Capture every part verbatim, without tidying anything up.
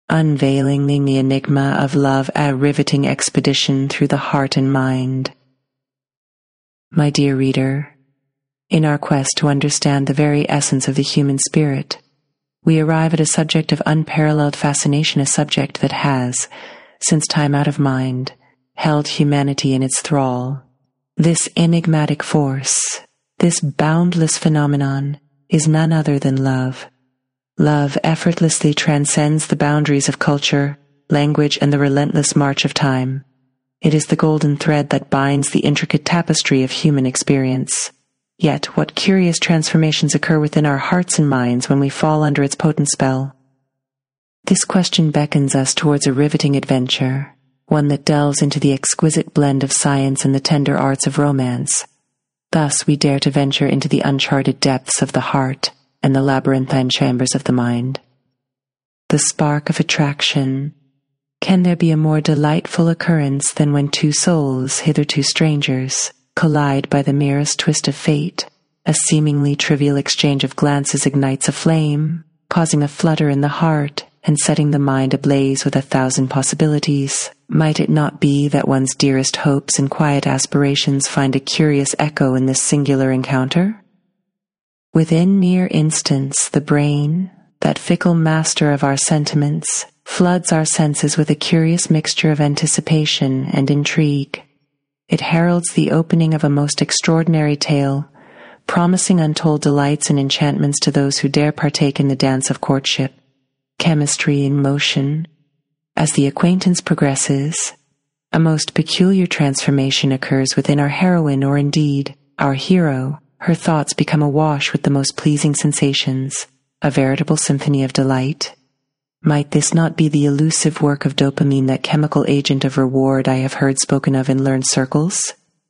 unveiling the enigma of love, a riveting expedition through the heart and mind. My dear reader, in our quest to understand the very essence of the human spirit, we arrive at a subject of unparalleled fascination, a subject that has, since time out of mind, held humanity in its thrall. This enigmatic force, this boundless phenomenon, is none other than love. Love effortlessly transcends the boundaries of culture, language, and the relentless march of time. It is the golden thread that binds the intricate tapestry of human experience. Yet, what curious transformations occur within our hearts and minds when we fall under its potent spell? This question beckons us towards a riveting adventure, one that delves into the exquisite blend of science and the tender arts of romance. Thus, we dare to venture into the uncharted depths of the heart and the labyrinthine chambers of the mind. The spark of attraction. Can there be a more delightful occurrence than when two souls, hitherto strangers, collide by the merest twist of fate? A seemingly trivial exchange of glances ignites a flame, causing a flutter in the heart and setting the mind ablaze with a thousand possibilities. Might it not be that one's dearest hopes and quiet aspirations find a curious echo in this singular encounter? Within mere instants, the brain, that fickle master of our sentiments, floods our senses with a curious mixture of anticipation and intrigue. It heralds the opening of a most extraordinary tale, promising untold delights and enchantments to those who dare partake in the dance of courtship. Chemistry in motion. As the acquaintance progresses, a most peculiar transformation occurs within our heroine, or indeed, our hero. Her thoughts become awash with the most pleasing sensations, a veritable symphony of delight. Might this not be the elusive work of dopamine, that chemical agent of reward I have heard spoken of in learned circles?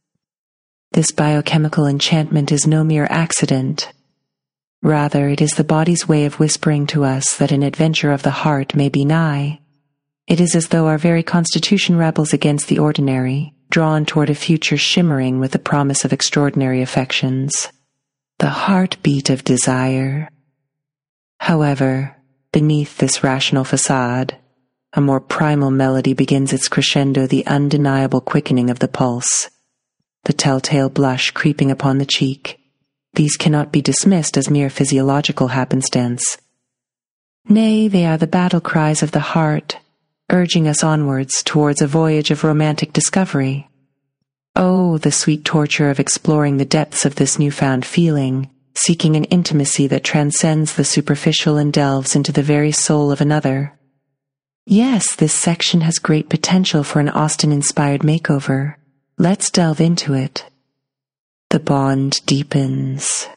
This biochemical enchantment is no mere accident. Rather, it is the body's way of whispering to us that an adventure of the heart may be nigh. It is as though our very constitution rebels against the ordinary, drawn toward a future shimmering with the promise of extraordinary affections. The heartbeat of desire. However, beneath this rational facade, a more primal melody begins its crescendo, the undeniable quickening of the pulse, the telltale blush creeping upon the cheek. These cannot be dismissed as mere physiological happenstance. Nay, they are the battle cries of the heart, urging us onwards towards a voyage of romantic discovery. Oh, the sweet torture of exploring the depths of this newfound feeling, seeking an intimacy that transcends the superficial and delves into the very soul of another. Yes, this section has great potential for an Austen-inspired makeover. Let's delve into it. The bond deepens.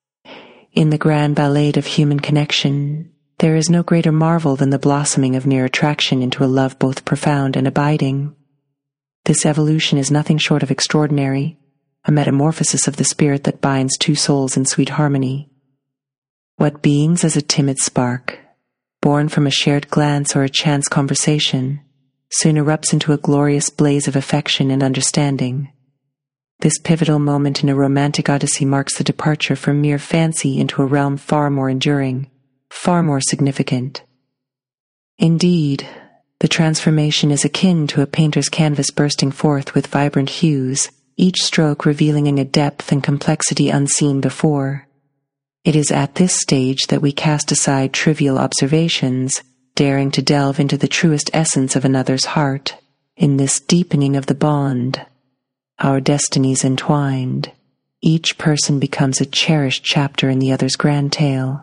In the grand ballet of human connection, there is no greater marvel than the blossoming of mere attraction into a love both profound and abiding. This evolution is nothing short of extraordinary, a metamorphosis of the spirit that binds two souls in sweet harmony. What beings as a timid spark, born from a shared glance or a chance conversation, soon erupts into a glorious blaze of affection and understanding. This pivotal moment in a romantic odyssey marks the departure from mere fancy into a realm far more enduring, far more significant. Indeed, the transformation is akin to a painter's canvas bursting forth with vibrant hues, each stroke revealing a depth and complexity unseen before. It is at this stage that we cast aside trivial observations, daring to delve into the truest essence of another's heart. In this deepening of the bond, our destinies entwined, each person becomes a cherished chapter in the other's grand tale.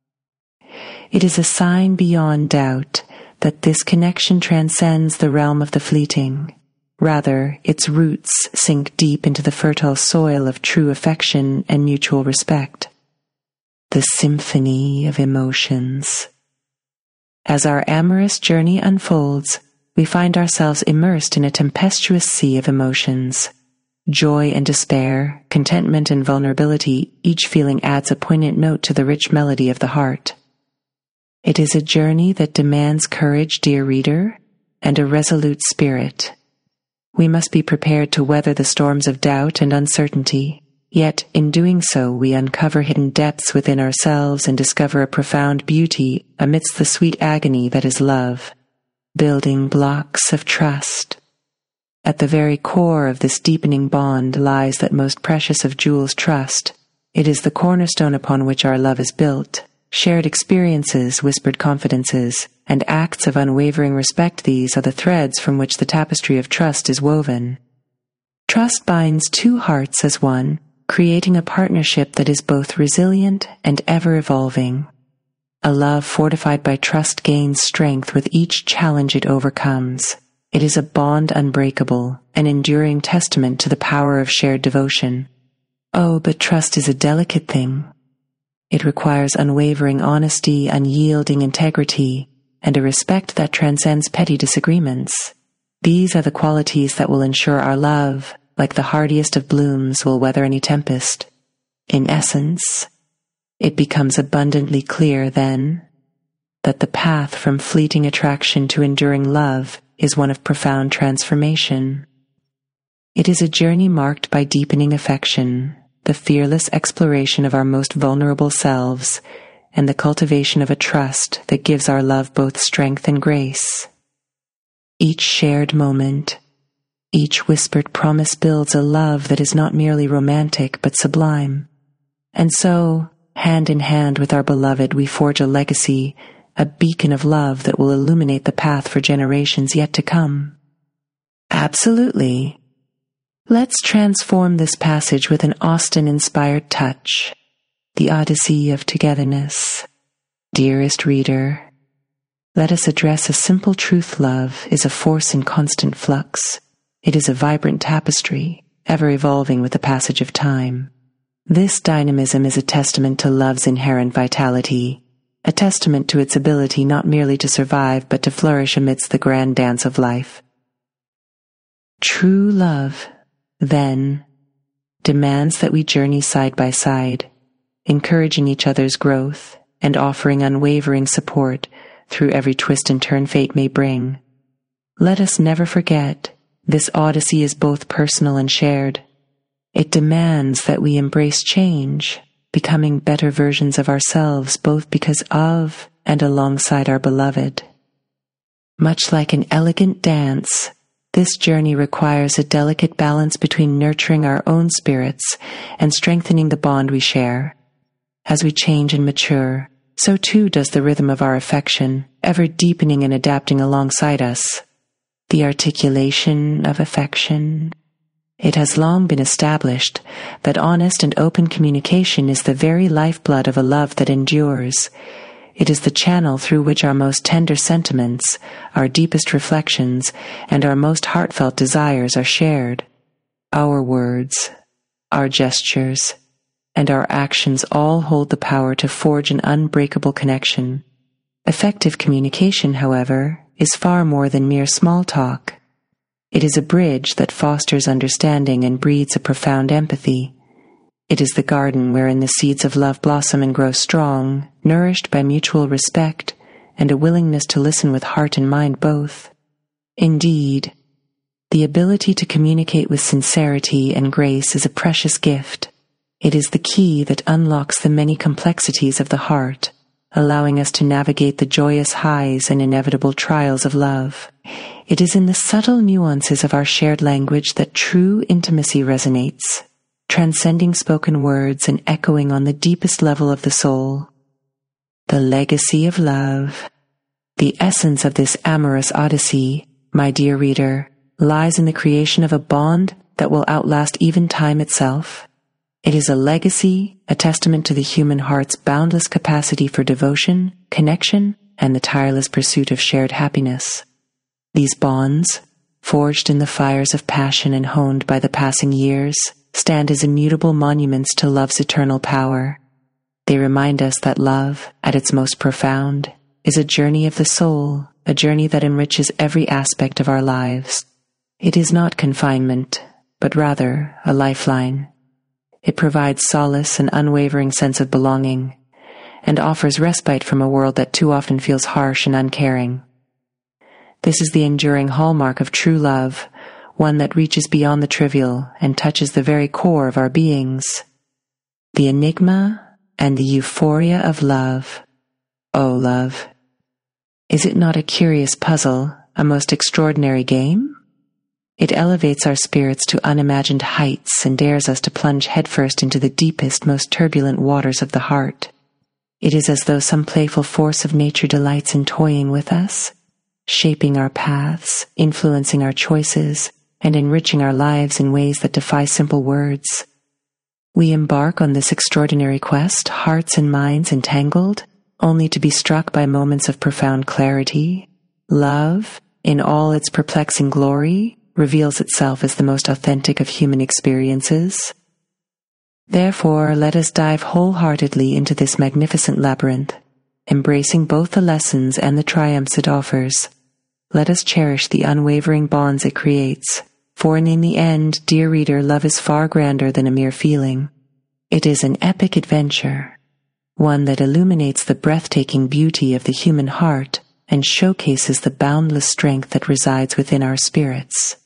It is a sign beyond doubt that this connection transcends the realm of the fleeting. Rather, its roots sink deep into the fertile soil of true affection and mutual respect. The symphony of emotions. As our amorous journey unfolds, we find ourselves immersed in a tempestuous sea of emotions. Joy and despair, contentment and vulnerability, each feeling adds a poignant note to the rich melody of the heart. It is a journey that demands courage, dear reader, and a resolute spirit. We must be prepared to weather the storms of doubt and uncertainty, Yet, in doing so, we uncover hidden depths within ourselves and discover a profound beauty amidst the sweet agony that is love, building blocks of trust. At the very core of this deepening bond lies that most precious of jewels, trust. It is the cornerstone upon which our love is built. Shared experiences, whispered confidences, and acts of unwavering respect, these are the threads from which the tapestry of trust is woven. Trust binds two hearts as one, creating a partnership that is both resilient and ever-evolving. A love fortified by trust gains strength with each challenge it overcomes. It is a bond unbreakable, an enduring testament to the power of shared devotion. Oh, but trust is a delicate thing. It requires unwavering honesty, unyielding integrity, and a respect that transcends petty disagreements. These are the qualities that will ensure our love, like the hardiest of blooms, will weather any tempest. In essence, it becomes abundantly clear, then, that the path from fleeting attraction to enduring love is one of profound transformation. It is a journey marked by deepening affection, the fearless exploration of our most vulnerable selves, and the cultivation of a trust that gives our love both strength and grace. Each shared moment, each whispered promise builds a love that is not merely romantic but sublime. And so, hand in hand with our beloved, we forge a legacy, a beacon of love that will illuminate the path for generations yet to come. Absolutely. Let's transform this passage with an Austen-inspired touch, the Odyssey of Togetherness. Dearest reader, let us address a simple truth: love is a force in constant flux. It is a vibrant tapestry, ever evolving with the passage of time. This dynamism is a testament to love's inherent vitality, a testament to its ability not merely to survive but to flourish amidst the grand dance of life. True love, then, demands that we journey side by side, encouraging each other's growth and offering unwavering support through every twist and turn fate may bring. Let us never forget, this odyssey is both personal and shared. It demands that we embrace change, becoming better versions of ourselves both because of and alongside our beloved. Much like an elegant dance, this journey requires a delicate balance between nurturing our own spirits and strengthening the bond we share. As we change and mature, so too does the rhythm of our affection, ever deepening and adapting alongside us. The articulation of affection. It has long been established that honest and open communication is the very lifeblood of a love that endures. It is the channel through which our most tender sentiments, our deepest reflections, and our most heartfelt desires are shared. Our words, our gestures, and our actions all hold the power to forge an unbreakable connection. Effective communication, however, is far more than mere small talk. It is a bridge that fosters understanding and breeds a profound empathy. It is the garden wherein the seeds of love blossom and grow strong, nourished by mutual respect and a willingness to listen with heart and mind both. Indeed, the ability to communicate with sincerity and grace is a precious gift. It is the key that unlocks the many complexities of the heart, allowing us to navigate the joyous highs and inevitable trials of love. It is in the subtle nuances of our shared language that true intimacy resonates, transcending spoken words and echoing on the deepest level of the soul. The legacy of love. The essence of this amorous odyssey, my dear reader, lies in the creation of a bond that will outlast even time itself. It is a legacy, a testament to the human heart's boundless capacity for devotion, connection, and the tireless pursuit of shared happiness. These bonds, forged in the fires of passion and honed by the passing years, stand as immutable monuments to love's eternal power. They remind us that love, at its most profound, is a journey of the soul, a journey that enriches every aspect of our lives. It is not confinement, but rather a lifeline. It provides solace and unwavering sense of belonging, and offers respite from a world that too often feels harsh and uncaring. This is the enduring hallmark of true love, one that reaches beyond the trivial and touches the very core of our beings. The enigma and the euphoria of love. O love, is it not a curious puzzle, a most extraordinary game? It elevates our spirits to unimagined heights and dares us to plunge headfirst into the deepest, most turbulent waters of the heart. It is as though some playful force of nature delights in toying with us, shaping our paths, influencing our choices, and enriching our lives in ways that defy simple words. We embark on this extraordinary quest, hearts and minds entangled, only to be struck by moments of profound clarity. Love, in all its perplexing glory, reveals itself as the most authentic of human experiences. Therefore, let us dive wholeheartedly into this magnificent labyrinth, embracing both the lessons and the triumphs it offers. Let us cherish the unwavering bonds it creates, for in the end, dear reader, love is far grander than a mere feeling. It is an epic adventure, one that illuminates the breathtaking beauty of the human heart and showcases the boundless strength that resides within our spirits.